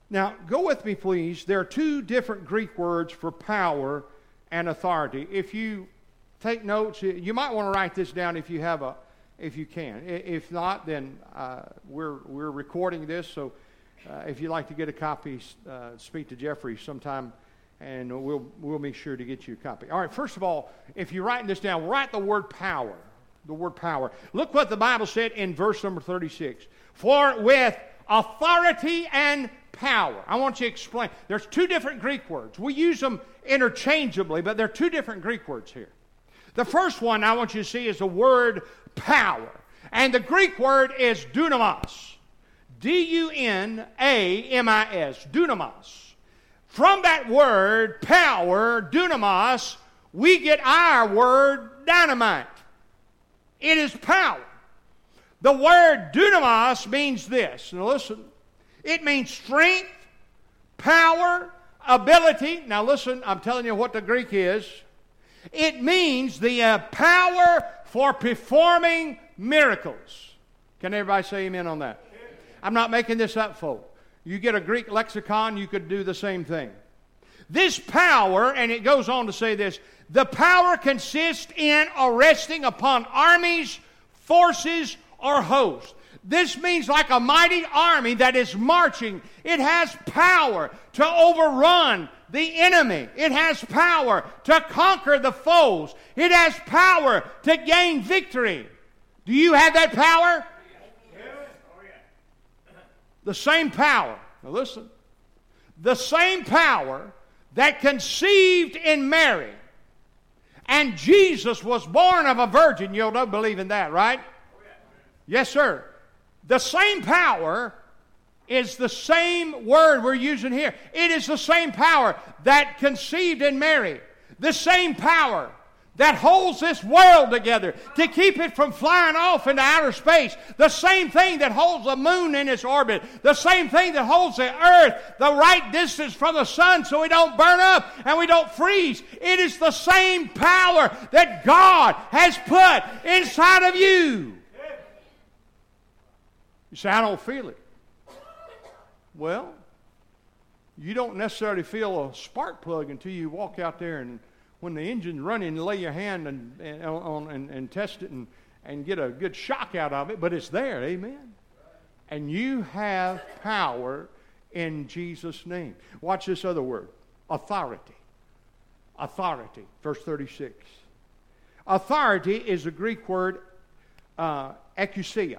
Now, go with me, please. There are two different Greek words for power and authority. If you take notes, you might want to write this down if you can. If not, then we're recording this, so if you'd like to get a copy, speak to Jeffrey sometime, and we'll make sure to get you a copy. All right, first of all, if you're writing this down, write the word power. The word power. Look what the Bible said in verse number 36. For with authority and power. I want you to explain. There's two different Greek words. We use them interchangeably, but there are two different Greek words here. The first one I want you to see is the word power. And the Greek word is dunamis. D-U-N-A-M-I-S. Dunamis. From that word, power, dunamis, we get our word dynamite. It is power. The word dunamis means this. Now listen. It means strength, power, ability. Now listen, I'm telling you what the Greek is. It means the power for performing miracles. Can everybody say amen on that? I'm not making this up, folks. You get a Greek lexicon, you could do the same thing. This power, and it goes on to say this, the power consists in resting upon armies, forces, or hosts. This means like a mighty army that is marching. It has power to overrun the enemy. It has power to conquer the foes. It has power to gain victory. Do you have that power? The same power. Now listen. The same power that conceived in Mary. And Jesus was born of a virgin. You don't believe in that, right? Yes, sir. The same power is the same word we're using here. It is the same power that conceived in Mary. The same power that holds this world together to keep it from flying off into outer space. The same thing that holds the moon in its orbit. The same thing that holds the earth the right distance from the sun so we don't burn up and we don't freeze. It is the same power that God has put inside of you. You say, I don't feel it. Well, you don't necessarily feel a spark plug until you walk out there and when the engine's running, lay your hand and test it and get a good shock out of it, but it's there, amen? And you have power in Jesus' name. Watch this other word, authority. Authority, verse 36. Authority is a Greek word, exousia.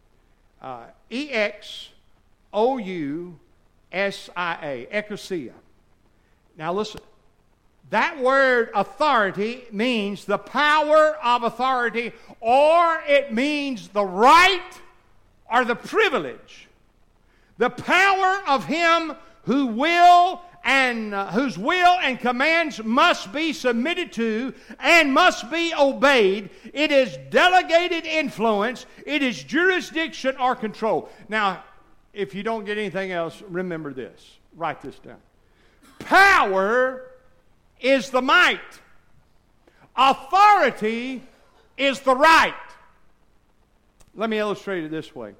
E-X-O-U-S-I-A, exousia. Now listen, that word authority means the power of authority, or it means the right or the privilege. The power of him whose will and commands must be submitted to and must be obeyed. It is delegated influence. It is jurisdiction or control. Now, if you don't get anything else, remember this. Write this down. Power is the might. Authority is the right. Let me illustrate it this way.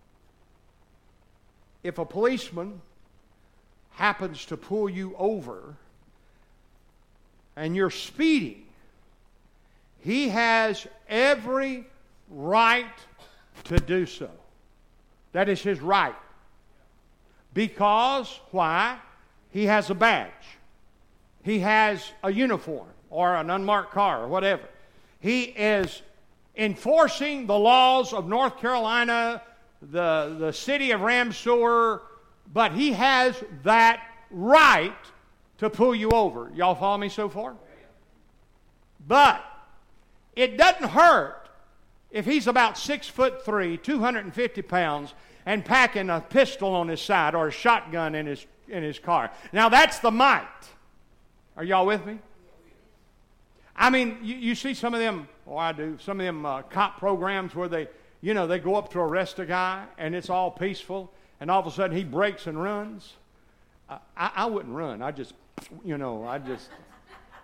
If a policeman happens to pull you over and you're speeding, he has every right to do so. That is his right. Because, why? He has a badge. He has a uniform or an unmarked car or whatever. He is enforcing the laws of North Carolina, the city of Ramseur, but he has that right to pull you over. Y'all follow me so far? But it doesn't hurt if he's about 6'3", 250 pounds, and packing a pistol on his side or a shotgun in his car. Now that's the might. Are y'all with me? I mean, you see some of them, I do, some of them cop programs where they go up to arrest a guy and it's all peaceful and all of a sudden he breaks and runs. I wouldn't run. I'm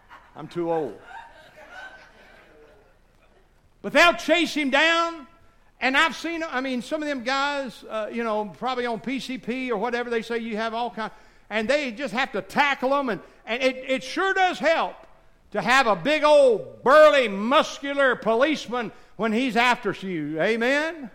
too old. But they'll chase him down And I've seen, some of them guys, probably on PCP or whatever, they say you have all kinds, and they just have to tackle them, and it sure does help to have a big old burly muscular policeman when he's after you. Amen? Amen.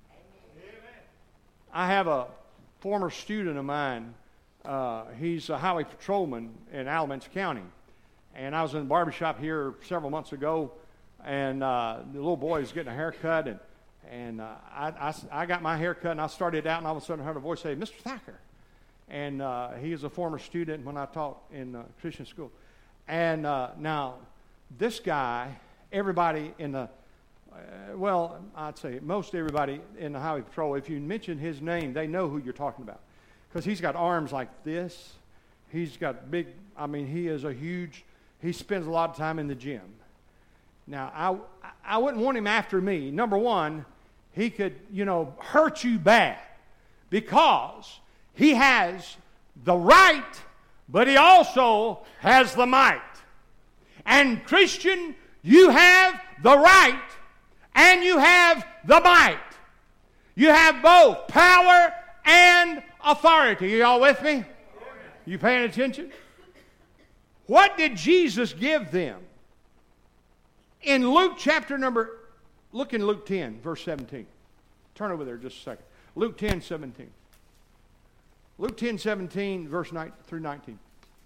I have a former student of mine. He's a highway patrolman in Alamance County. And I was in the barbershop here several months ago, and the little boy was getting a haircut, and I got my haircut, and I started out, and all of a sudden I heard a voice say, "Mr. Thacker." And he is a former student when I taught in Christian school. And now, this guy, everybody in the, I'd say most everybody in the highway patrol, if you mention his name, they know who you're talking about. Because he's got arms like this. He's got big, he is a huge, he spends a lot of time in the gym. Now, I wouldn't want him after me. Number one, he could, hurt you bad. Because he has the right, but he also has the might. And Christian, you have the right and you have the might. You have both power and authority. Are y'all with me? You paying attention? What did Jesus give them? In Luke look in Luke 10, verse 17. Turn over there just a second. Luke 10, 17. Luke 10, 17, verse 9 through 19.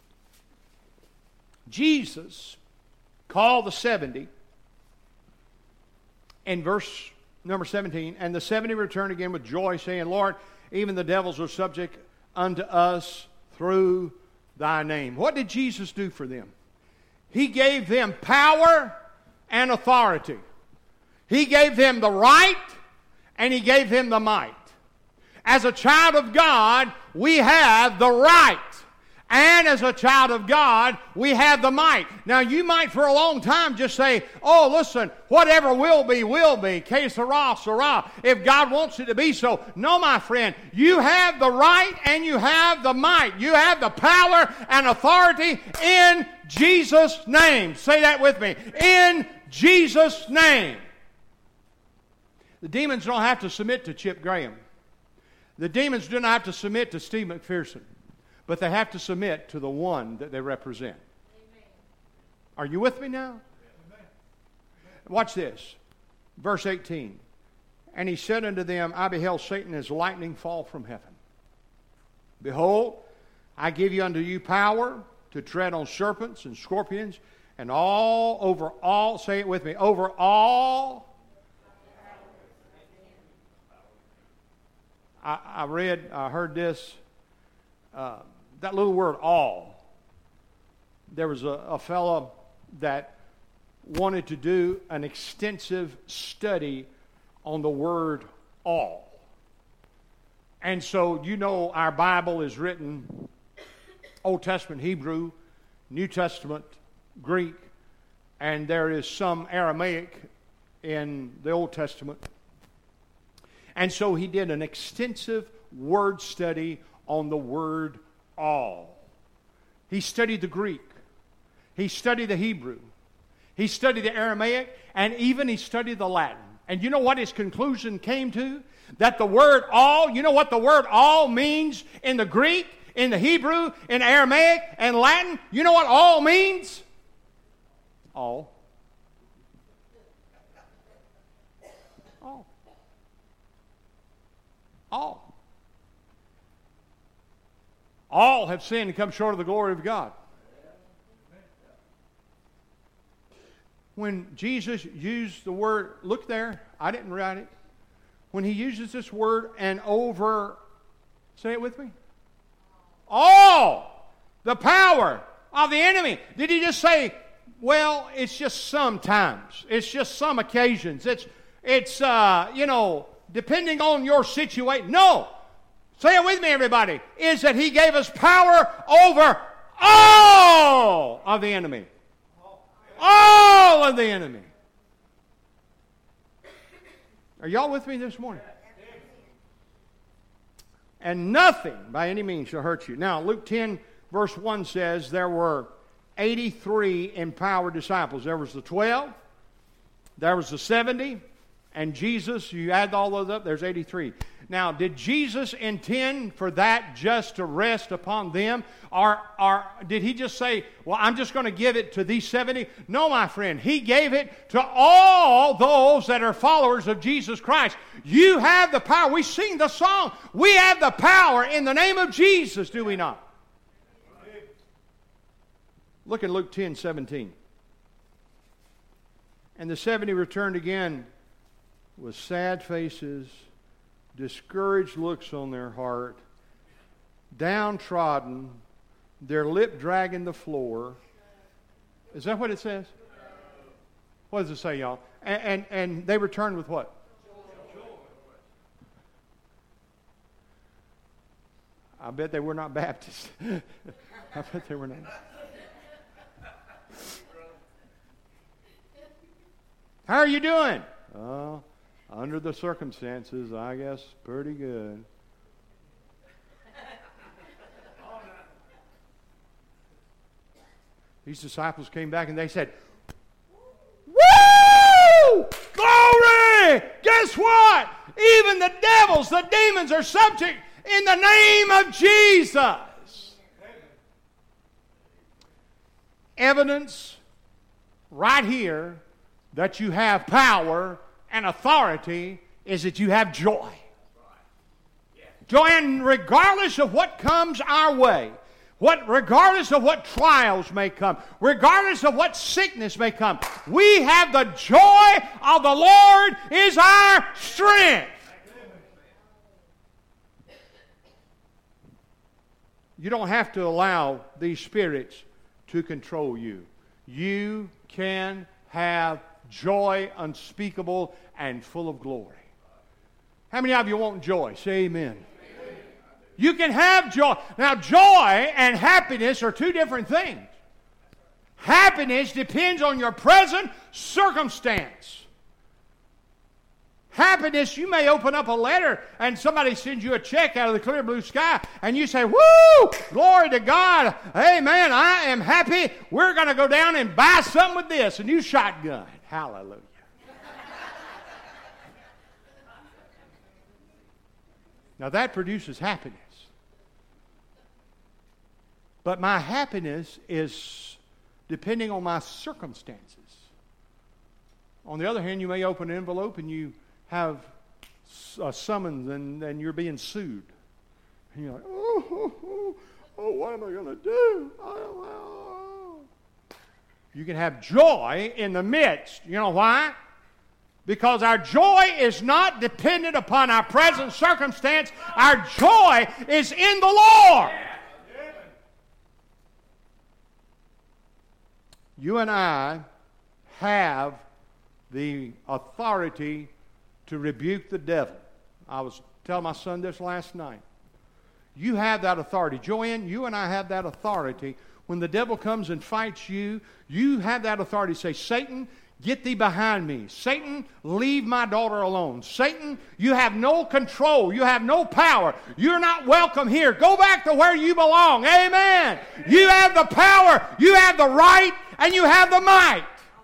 Jesus called the 70 in verse number 17, and the 70 returned again with joy, saying, "Lord, even the devils are subject unto us through thy name." What did Jesus do for them? He gave them power and authority. He gave them the right, and he gave them the might. As a child of God, we have the right. And as a child of God, we have the might. Now, you might for a long time just say, "Oh, listen, whatever will be, will be. Que sera, sera. If God wants it to be so." No, my friend, you have the right and you have the might. You have the power and authority in Jesus' name. Say that with me. In Jesus' name. The demons don't have to submit to Chip Graham. The demons do not have to submit to Steve McPherson, but they have to submit to the one that they represent. Amen. Are you with me now? Amen. Watch this. Verse 18. And he said unto them, "I beheld Satan as lightning fall from heaven. Behold, I give you unto you power to tread on serpents and scorpions, and over all, say it with me, over all. I heard this, that little word all. There was a fellow that wanted to do an extensive study on the word all. And so, our Bible is written Old Testament Hebrew, New Testament Greek, and there is some Aramaic in the Old Testament. And so he did an extensive word study on the word all. He studied the Greek. He studied the Hebrew. He studied the Aramaic, and even he studied the Latin. And you know what his conclusion came to? That the word all, you know what the word all means in the Greek, in the Hebrew, in Aramaic, and Latin? You know what all means? All. All. All have sinned and come short of the glory of God. When Jesus used the word, look there, I didn't write it. When he uses this word and over, say it with me. All the power of the enemy. Did he just say, well, it's just sometimes. It's just some occasions. It's depending on your situation. No. Say it with me, everybody. Is that he gave us power over all of the enemy. All of the enemy. Are y'all with me this morning? And nothing by any means shall hurt you. Now, Luke 10, verse 1 says there were 83 empowered disciples. There was the 12, there was the 70, And Jesus, you add all those up, there's 83. Now, did Jesus intend for that just to rest upon them? Or did he just say, well, I'm just going to give it to these 70? No, my friend. He gave it to all those that are followers of Jesus Christ. You have the power. We sing the song. We have the power in the name of Jesus, do we not? Look at Luke 10:17. And the 70 returned again with sad faces, discouraged looks on their heart, downtrodden, their lip dragging the floor. Is that what it says? What does it say, y'all? And they returned with what? I bet they were not Baptists. I bet they were not. How are you doing? Oh, under the circumstances, I guess pretty good. These disciples came back and they said, "Woo! Glory! Guess what? Even the devils, the demons are subject in the name of Jesus." Evidence right here that you have power and authority is that you have joy. Joy, and regardless of what comes our way, regardless of what trials may come, regardless of what sickness may come, we have the joy of the Lord is our strength. You don't have to allow these spirits to control you. You can have joy unspeakable and full of glory. How many of you want joy? Say amen. You can have joy. Now, joy and happiness are two different things. Happiness depends on your present circumstance. Happiness, you may open up a letter and somebody sends you a check out of the clear blue sky and you say, "Woo! Glory to God. Amen. I am happy. We're going to go down and buy something with this." A new shotgun. Hallelujah. Now that produces happiness. But my happiness is depending on my circumstances. On the other hand, you may open an envelope and you have a summons and you're being sued. And you're like, oh, what am I going to do? I don't know. You can have joy in the midst. You know why? Because our joy is not dependent upon our present circumstance. Our joy is in the Lord. You and I have the authority to rebuke the devil. I was telling my son this last night. You have that authority. Joanne, you and I have that authority. When the devil comes and fights you, you have that authority to say, "Satan, get thee behind me. Satan, leave my daughter alone. Satan, you have no control. You have no power. You're not welcome here. Go back to where you belong." Amen. You have the power. You have the right. And you have the might.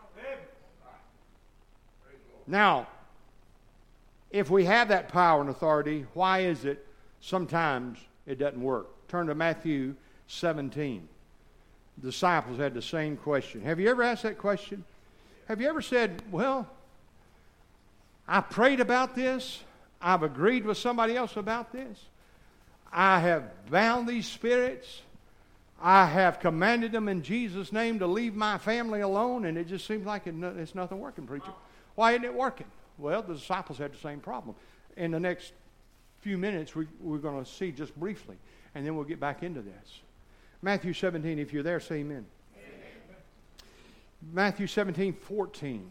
Now, if we have that power and authority, why is it sometimes it doesn't work? Turn to Matthew 17. The disciples had the same question. Have you ever asked that question? Have you ever said, "Well, I prayed about this. I've agreed with somebody else about this. I have bound these spirits. I have commanded them in Jesus' name to leave my family alone, and it just seems like it's nothing working, preacher." Why isn't it working? Well, the disciples had the same problem. In the next few minutes, we're going to see just briefly, and then we'll get back into this. Matthew 17, if you're there, say amen. Matthew 17:14.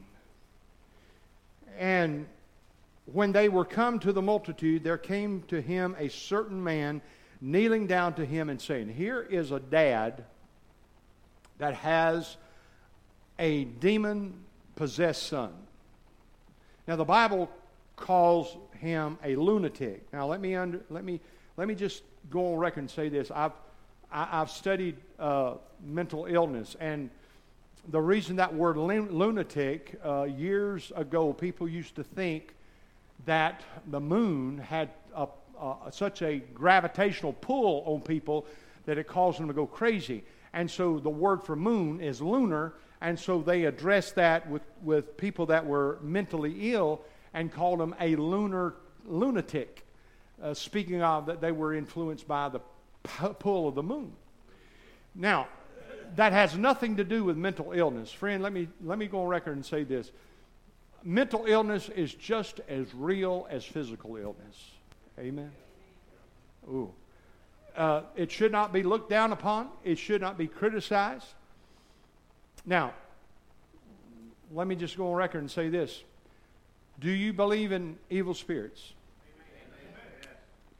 And when they were come to the multitude, there came to him a certain man, kneeling down to him and saying, here is a dad that has a demon-possessed son. Now the Bible calls him a lunatic. Now let me just go on record and say this. I've studied mental illness, and the reason that word lunatic, years ago, people used to think that the moon had such a gravitational pull on people that it caused them to go crazy. And so the word for moon is lunar, and so they addressed that with people that were mentally ill and called them a lunatic, speaking of that they were influenced by the pull of the moon. Now, that has nothing to do with mental illness. Friend, let me go on record and say this. Mental illness is just as real as physical illness. Amen? Ooh. It should not be looked down upon. It should not be criticized. Now, let me just go on record and say this. Do you believe in evil spirits? Amen.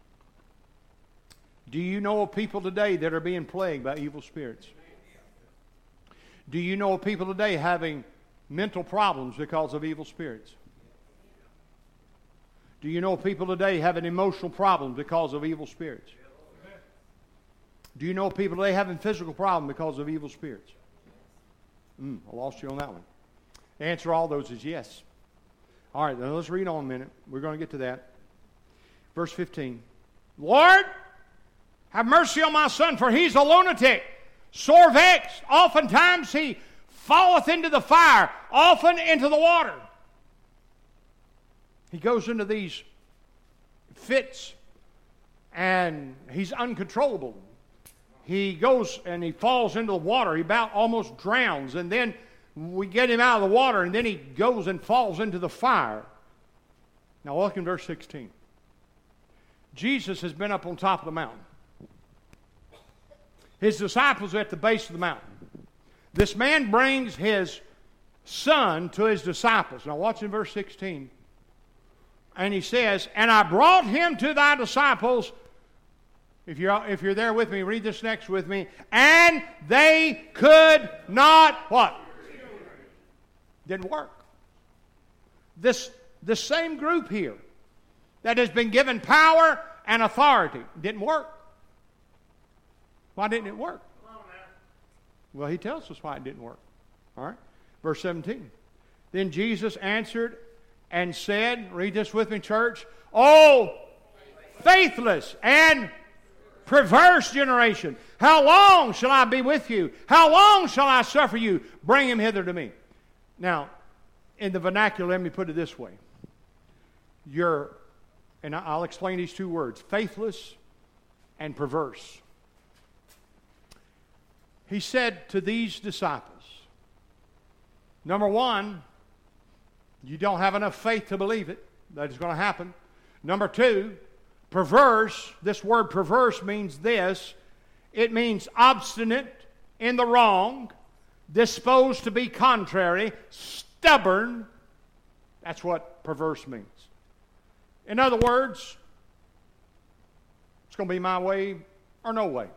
Do you know of people today that are being plagued by evil spirits? Do you know of people today having mental problems because of evil spirits? Do you know of people today having emotional problems because of evil spirits? Do you know of people today having physical problems because of evil spirits? I lost you on that one. The answer to all those is yes. All right, now let's read on a minute. We're going to get to that. Verse 15. Lord, have mercy on my son, for he's a lunatic, sore vexed. Oftentimes he falleth into the fire, often into the water. He goes into these fits, and he's uncontrollable. He goes and he falls into the water. He about almost drowns, and then we get him out of the water, and then he goes and falls into the fire. Now look in verse 16. Jesus has been up on top of the mountain. His disciples are at the base of the mountain. This man brings his son to his disciples. Now watch in verse 16. And he says, and I brought him to thy disciples. If you're there with me, read this next with me. And they could not, what? Didn't work. This same group here that has been given power and authority didn't work. Why didn't it work? Well, he tells us why it didn't work. All right? Verse 17. Then Jesus answered and said, read this with me, church, "O faithless and perverse generation, how long shall I be with you? How long shall I suffer you? Bring him hither to me." Now, in the vernacular, let me put it this way. And I'll explain these two words, faithless and perverse. He said to these disciples, number one, you don't have enough faith to believe it. That is going to happen. Number two, perverse. This word perverse means this. It means obstinate, in the wrong, disposed to be contrary, stubborn. That's what perverse means. In other words, it's going to be my way or no way.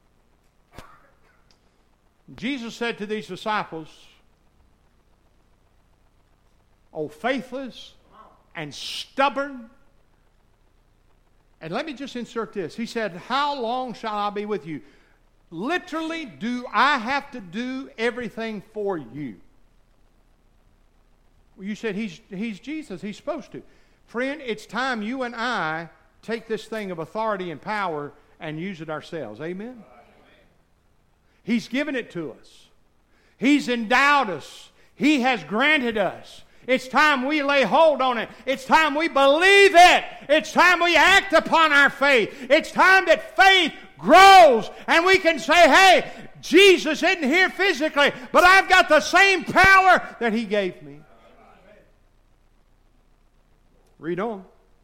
Jesus said to these disciples, "O faithless and stubborn." And let me just insert this. He said, "How long shall I be with you?" Literally, do I have to do everything for you? Well, you said he's Jesus. He's supposed to. Friend, it's time you and I take this thing of authority and power and use it ourselves. Amen? He's given it to us. He's endowed us. He has granted us. It's time we lay hold on it. It's time we believe it. It's time we act upon our faith. It's time that faith grows and we can say, hey, Jesus isn't here physically, but I've got the same power that He gave me. Read on.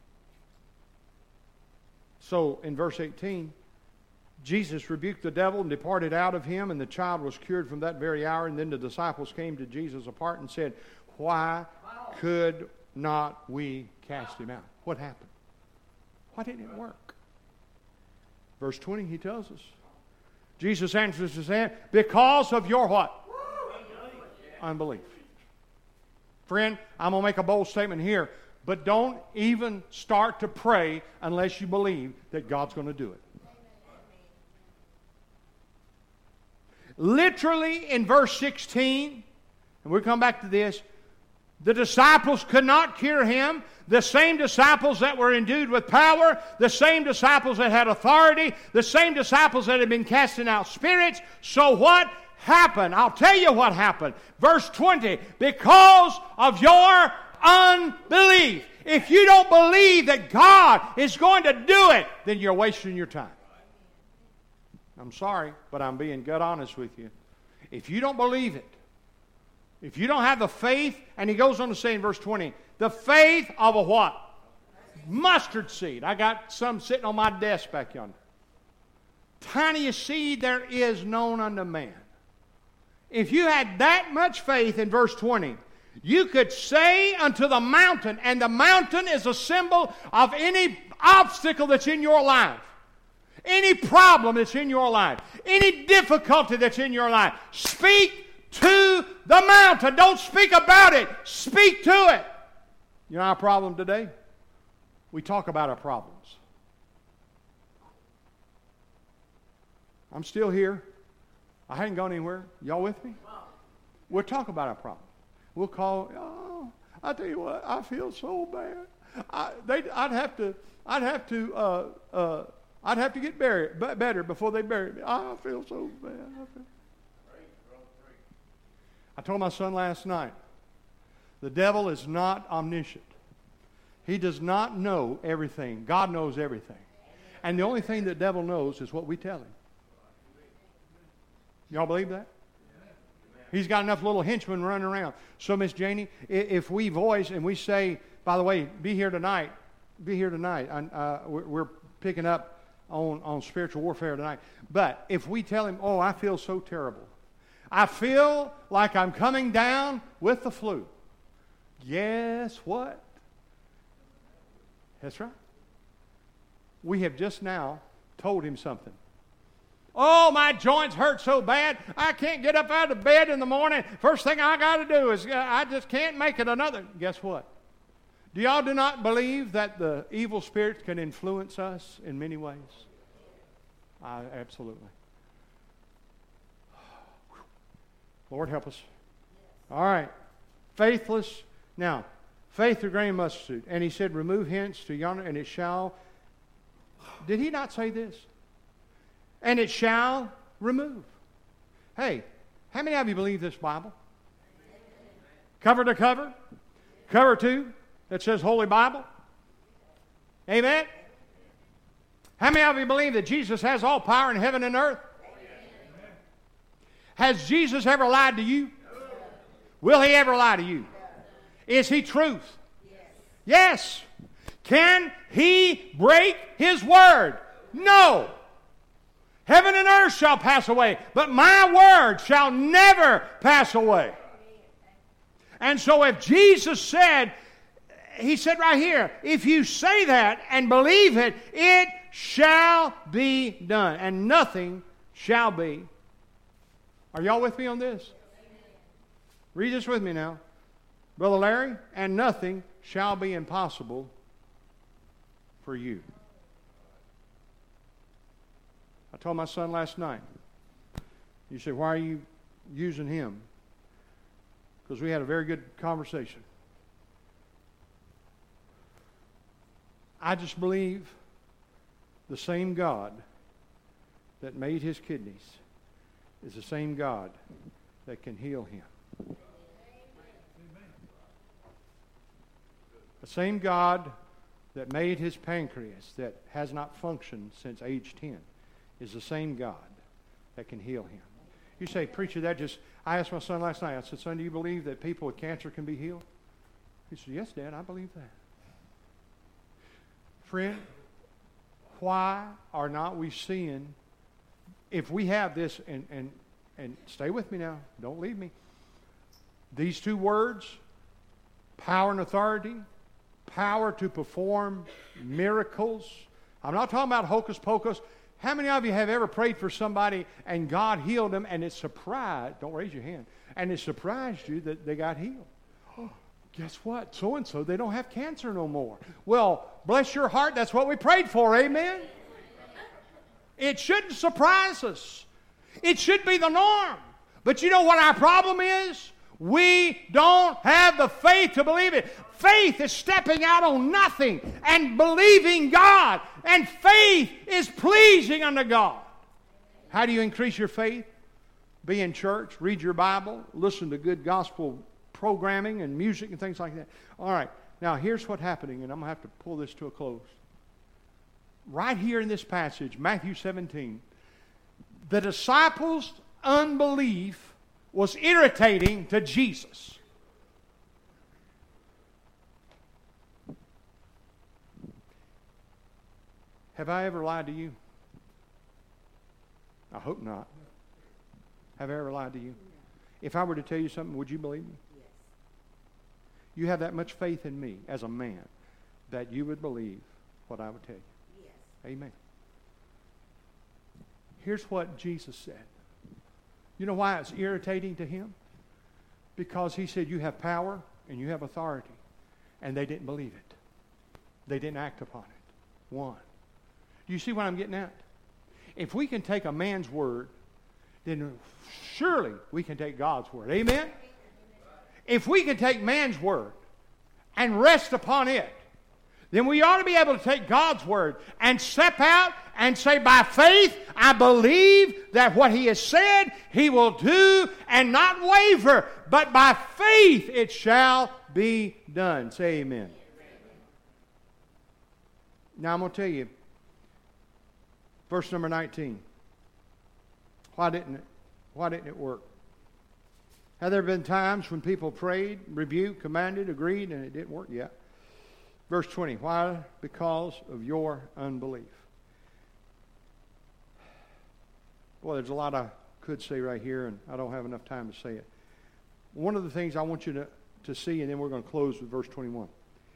So in verse 18, Jesus rebuked the devil and departed out of him, and the child was cured from that very hour. And then the disciples came to Jesus apart and said, "Why could not we cast him out?" What happened? Why didn't it work? Verse 20, he tells us. Jesus answers and said, "Because of your what? Unbelief." Friend, I'm going to make a bold statement here, but don't even start to pray unless you believe that God's going to do it. Literally in verse 16, and we'll come back to this, the disciples could not cure him. The same disciples that were endued with power, the same disciples that had authority, the same disciples that had been casting out spirits. So what happened? I'll tell you what happened. Verse 20, because of your unbelief. If you don't believe that God is going to do it, then you're wasting your time. I'm sorry, but I'm being gut honest with you. If you don't believe it, if you don't have the faith, and he goes on to say in verse 20, the faith of a what? Mustard seed. I got some sitting on my desk back yonder. Tiniest seed there is known unto man. If you had that much faith in verse 20, you could say unto the mountain, and the mountain is a symbol of any obstacle that's in your life, any problem that's in your life, any difficulty that's in your life. Speak to the mountain. Don't speak about it. Speak to it. You know our problem today? We talk about our problems. I'm still here. I hadn't gone anywhere. Y'all with me? We'll talk about our problems. We'll call, oh, I tell you what, I feel so bad. I'd have to get better before they bury me. I feel so bad. I told my son last night, the devil is not omniscient. He does not know everything. God knows everything. And the only thing the devil knows is what we tell him. Y'all believe that? He's got enough little henchmen running around. So, Miss Janie, if we voice and we say, by the way, be here tonight. We're picking up on spiritual warfare tonight. But if we tell him, oh, I feel so terrible. I feel like I'm coming down with the flu. Guess what? That's right. We have just now told him something. Oh, my joints hurt so bad, I can't get up out of bed in the morning. First thing I got to do is, I just can't make it another. Guess what? Do y'all do not believe that the evil spirits can influence us in many ways? Absolutely. Lord, help us. All right. Faithless. Now, faith through grain of mustard seed. And he said, remove hence to yonder, and it shall. Did he not say this? And it shall remove. Hey, how many of you believe this Bible? Cover to cover? Cover two that says Holy Bible? Amen? How many of you believe that Jesus has all power in heaven and earth? Has Jesus ever lied to you? Will he ever lie to you? Is he truth? Yes. Can he break his word? No. Heaven and earth shall pass away, but my word shall never pass away. And so if Jesus said, he said right here, if you say that and believe it, it shall be done, and nothing shall be. Are y'all with me on this? Read this with me now. Brother Larry, and nothing shall be impossible for you. I told my son last night. You said, why are you using him? Because we had a very good conversation. I just believe the same God that made his kidneys is the same God that can heal him. The same God that made his pancreas that has not functioned since age 10 is the same God that can heal him. You say, preacher, I asked my son last night, I said, son, do you believe that people with cancer can be healed? He said, yes, Dad, I believe that. Friend, why are not we seeing, if we have this, and stay with me now, don't leave me. These two words, power and authority, power to perform miracles. I'm not talking about hocus pocus. How many of you have ever prayed for somebody and God healed them and it surprised, don't raise your hand, and it surprised you that they got healed? Oh, guess what? So-and-so, they don't have cancer no more. Well, bless your heart, that's what we prayed for, amen? It shouldn't surprise us. It should be the norm. But you know what our problem is? We don't have the faith to believe it. Faith is stepping out on nothing and believing God. And faith is pleasing unto God. How do you increase your faith? Be in church, read your Bible, listen to good gospel programming and music and things like that. All right, now here's what's happening, and I'm going to have to pull this to a close. Right here in this passage, Matthew 17, the disciples' unbelief was irritating to Jesus. Have I ever lied to you? I hope not. Have I ever lied to you? If I were to tell you something, would you believe me? Yes. You have that much faith in me as a man that you would believe what I would tell you. Yes. Amen. Here's what Jesus said. You know why it's irritating to him? Because he said you have power and you have authority. And they didn't believe it. They didn't act upon it. One. Do you see what I'm getting at? If we can take a man's word, then surely we can take God's word. Amen? If we can take man's word and rest upon it, then we ought to be able to take God's word and step out and say, by faith, I believe that what he has said, he will do, and not waver, but by faith it shall be done. Say amen. Now I'm going to tell you, verse number 19. Why didn't it work? Have there been times when people prayed, rebuked, commanded, agreed, and it didn't work yet? Verse 20. Why? Because of your unbelief. Boy, there's a lot I could say right here, and I don't have enough time to say it. One of the things I want you to see, and then we're going to close with verse 21.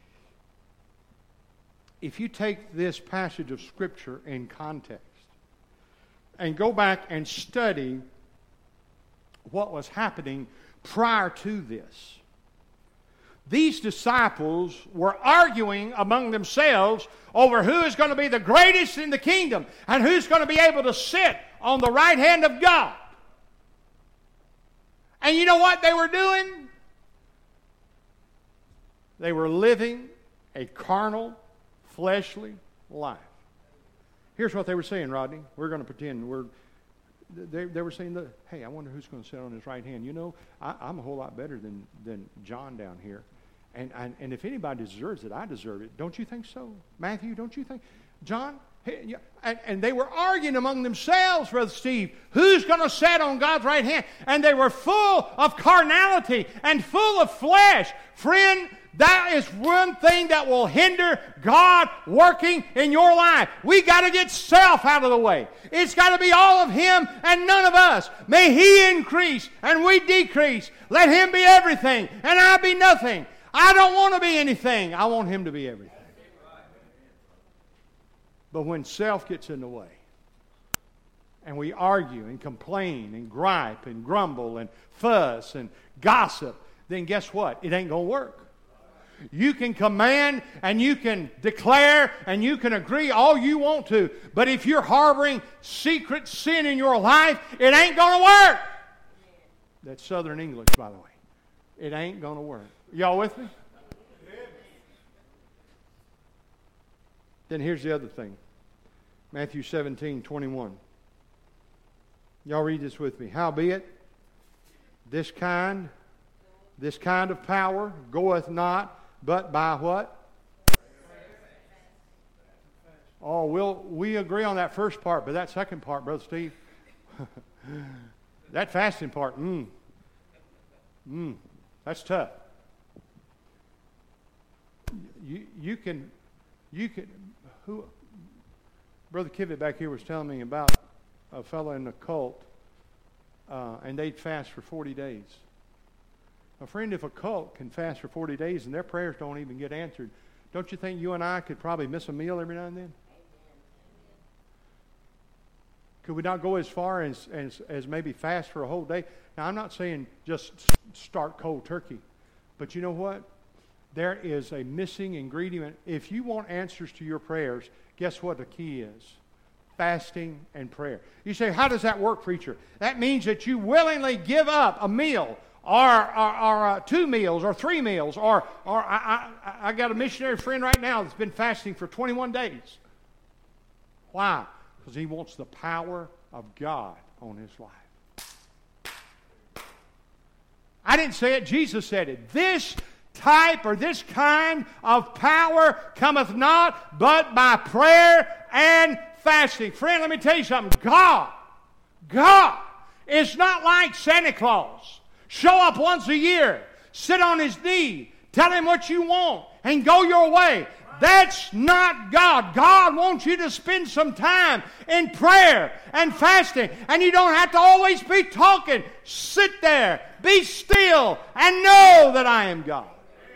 If you take this passage of Scripture in context and go back and study what was happening prior to this, these disciples were arguing among themselves over who is going to be the greatest in the kingdom and who's going to be able to sit on the right hand of God. And you know what they were doing? They were living a carnal, fleshly life. Here's what they were saying, Rodney. We're going to pretend they were saying, hey, I wonder who's going to sit on his right hand. You know, I'm a whole lot better than John down here. And if anybody deserves it, I deserve it. Don't you think so? Matthew, don't you think? John? And they were arguing among themselves, Brother Steve, who's going to sit on God's right hand? And they were full of carnality and full of flesh. Friend, that is one thing that will hinder God working in your life. We got to get self out of the way. It's got to be all of Him and none of us. May He increase and we decrease. Let Him be everything and I be nothing. I don't want to be anything. I want Him to be everything. But when self gets in the way, and we argue and complain and gripe and grumble and fuss and gossip, then guess what? It ain't going to work. You can command and you can declare and you can agree all you want to, but if you're harboring secret sin in your life, it ain't going to work. That's Southern English, by the way. It ain't going to work. Y'all with me? Then here's the other thing. Matthew 17:21. Y'all read this with me. Howbeit, this kind of power goeth not, but by what? Oh, we agree on that first part, but that second part, Brother Steve, that fasting part, that's tough. You can, who, Brother Kivett back here was telling me about a fellow in the cult, and they'd fast for 40 days. A friend, if a cult can fast for 40 days and their prayers don't even get answered, don't you think you and I could probably miss a meal every now and then? Could we not go as far as maybe fast for a whole day? Now, I'm not saying just start cold turkey, but you know what? There is a missing ingredient. If you want answers to your prayers, guess what the key is? fasting, and prayer. You say, how does that work, preacher? That means that you willingly give up a meal or 2 meals or 3 meals. Or I got a missionary friend right now that's been fasting for 21 days. Why? Because he wants the power of God on his life. I didn't say it. Jesus said it. This type or this kind of power cometh not but by prayer and fasting. Friend, let me tell you something. God is not like Santa Claus. Show up once a year, sit on his knee, tell him what you want, and go your way. That's not God. God wants you to spend some time in prayer and fasting. And you don't have to always be talking. Sit there, be still, and know that I am God.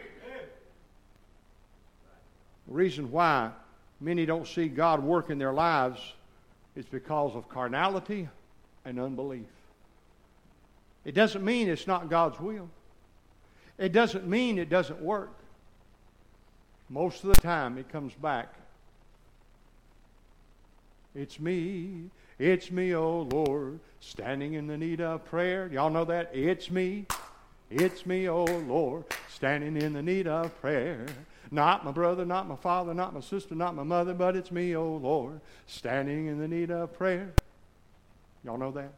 The reason why many don't see God work in their lives is because of carnality and unbelief. It doesn't mean it's not God's will. It doesn't mean it doesn't work. Most of the time it comes back. It's me, oh Lord, standing in the need of prayer. Y'all know that? It's me, oh Lord, standing in the need of prayer. Not my brother, not my father, not my sister, not my mother, but it's me, oh Lord, standing in the need of prayer. Y'all know that?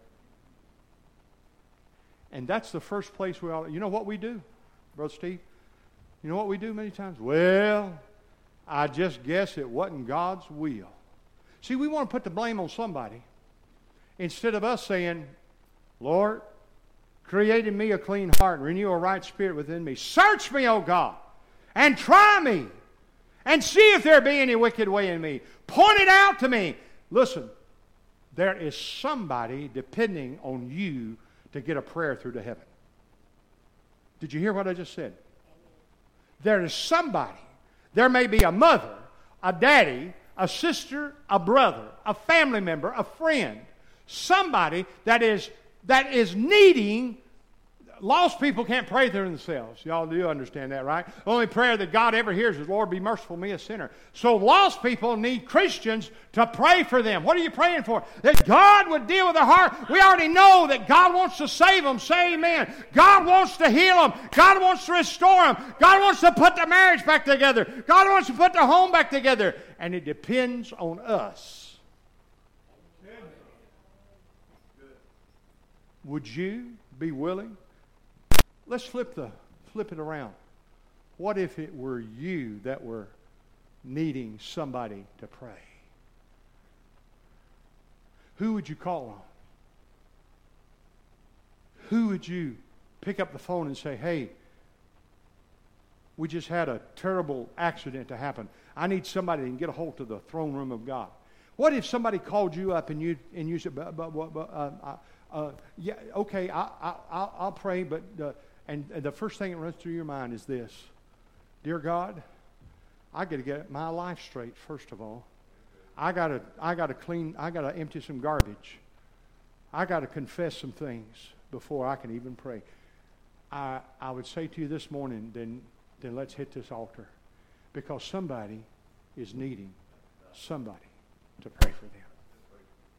And that's the first place we all... You know what we do, Brother Steve? You know what we do many times? Well, I just guess it wasn't God's will. See, we want to put the blame on somebody instead of us saying, Lord, create in me a clean heart and renew a right spirit within me. Search me, O God, and try me, and see if there be any wicked way in me. Point it out to me. Listen, there is somebody depending on you to get a prayer through to heaven. Did you hear what I just said? There is somebody. There may be a mother, a daddy, a sister, a brother, a family member, a friend, somebody that is needing. Lost people can't pray for themselves. Y'all do understand that, right? The only prayer that God ever hears is, Lord, be merciful to me, a sinner. So lost people need Christians to pray for them. What are you praying for? That God would deal with their heart. We already know that God wants to save them. Say amen. God wants to heal them. God wants to restore them. God wants to put their marriage back together. God wants to put their home back together. And it depends on us. Would you be willing? Let's flip it around. What if it were you that were needing somebody to pray? Who would you call on? Who would you pick up the phone and say, hey, we just had a terrible accident to happen. I need somebody that can get a hold of the throne room of God. What if somebody called you up and you said, yeah, okay, I'll pray, but... And the first thing that runs through your mind is this. Dear God, I got to get my life straight, first of all. I got to empty some garbage. I got to confess some things before I can even pray. I would say to you this morning, then let's hit this altar. Because somebody is needing somebody to pray for them.